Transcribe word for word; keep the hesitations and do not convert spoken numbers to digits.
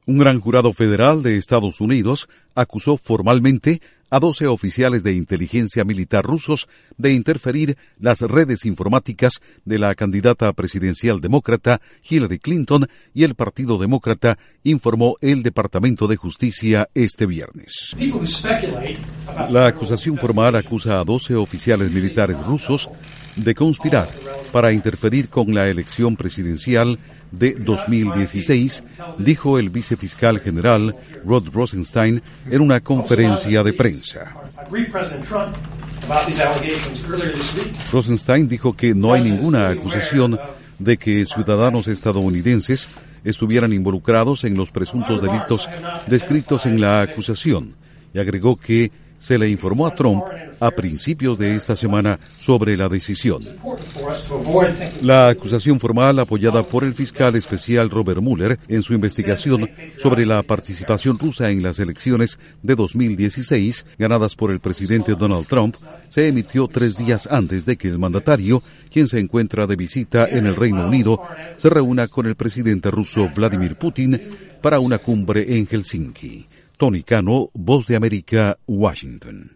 Un gran jurado federal de Estados Unidos acusó formalmente a doce oficiales de inteligencia militar rusos de interferir las redes informáticas de la candidata presidencial demócrata Hillary Clinton y el Partido Demócrata, informó el Departamento de Justicia este viernes. La acusación formal acusa a doce oficiales militares rusos de conspirar para interferir con la elección presidencial de dos mil dieciséis, dijo el vicefiscal general Rod Rosenstein en una conferencia de prensa. Rosenstein dijo que no hay ninguna acusación de que ciudadanos estadounidenses estuvieran involucrados en los presuntos delitos descritos en la acusación y agregó que se le informó a Trump a principios de esta semana sobre la decisión. La acusación formal, apoyada por el fiscal especial Robert Mueller en su investigación sobre la participación rusa en las elecciones de dos mil dieciséis, ganadas por el presidente Donald Trump, se emitió tres días antes de que el mandatario, quien se encuentra de visita en el Reino Unido, se reúna con el presidente ruso Vladimir Putin para una cumbre en Helsinki. Tony Cano, Voz de América, Washington.